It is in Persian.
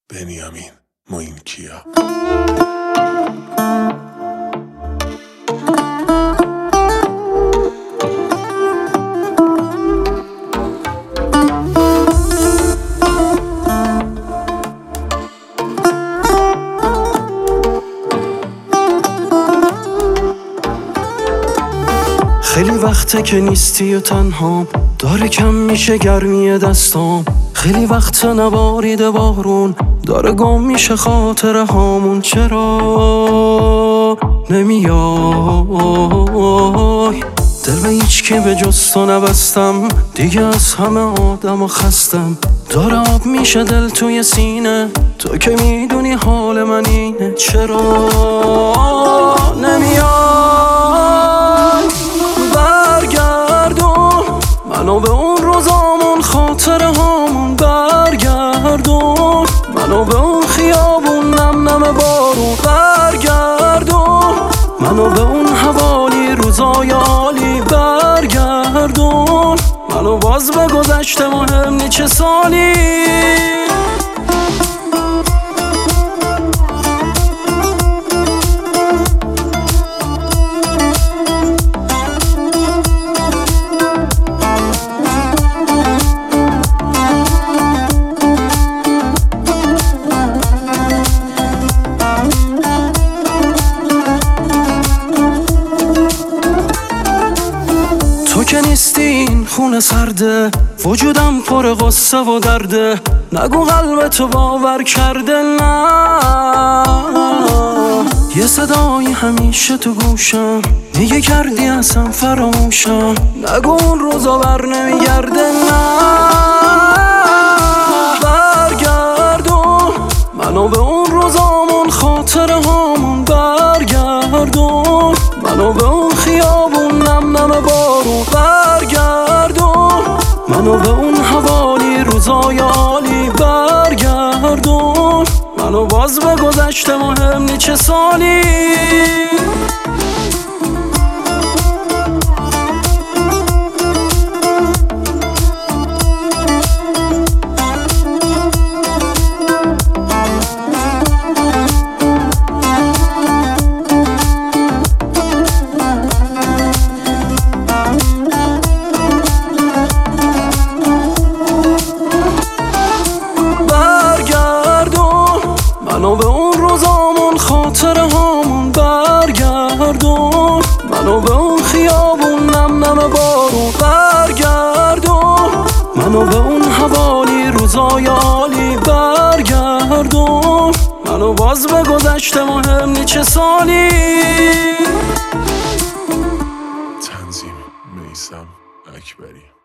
بنیامین موینکیا. خیلی وقته که نیستی و تنهام، داره کم میشه گرمی دستام. خیلی وقت نباریده بارون، داره گم میشه خاطره هامون. چرا نمیای؟ دل به هیچ کی به جز تو نبستم، دیگه از همه آدم و خستم. داره آب میشه دل توی سینه، تو که میدونی حال من اینه. چرا نمیای؟ برگردون منو به اون روزامون، خاطره هامون. برگردون منو به اون خیابون، نم نم بارون. برگردون منو به اون حوالی، روزای عالی. برگردون منو باز به گذشته، مهم نی چه سالی. تو که نیستی این خونه سرده، وجودم پر غصه و درده. نگو قلب تو باور کرده. نه یه صدایی همیشه تو گوشم میگه کردی اصلا فراموشم. نگو اون روزا بر نمیگرده. نه برگردون منو به اون روزامون، خاطره هامون. برگردون منو به اون خیابون، نم نم بارون. برگردون منو به اون حوالی، روزای عالی. برگردون منو باز به گذشته، مهم نی چه سالی. منو به اون روزامون، خاطره هامون. برگردون منو به اون خیابون، نم نم بارون. برگردون منو به اون حوالی، روزای عالی. برگردون منو باز به گذشته، مهم نی چه سالی. تنظیم میثم اکبری.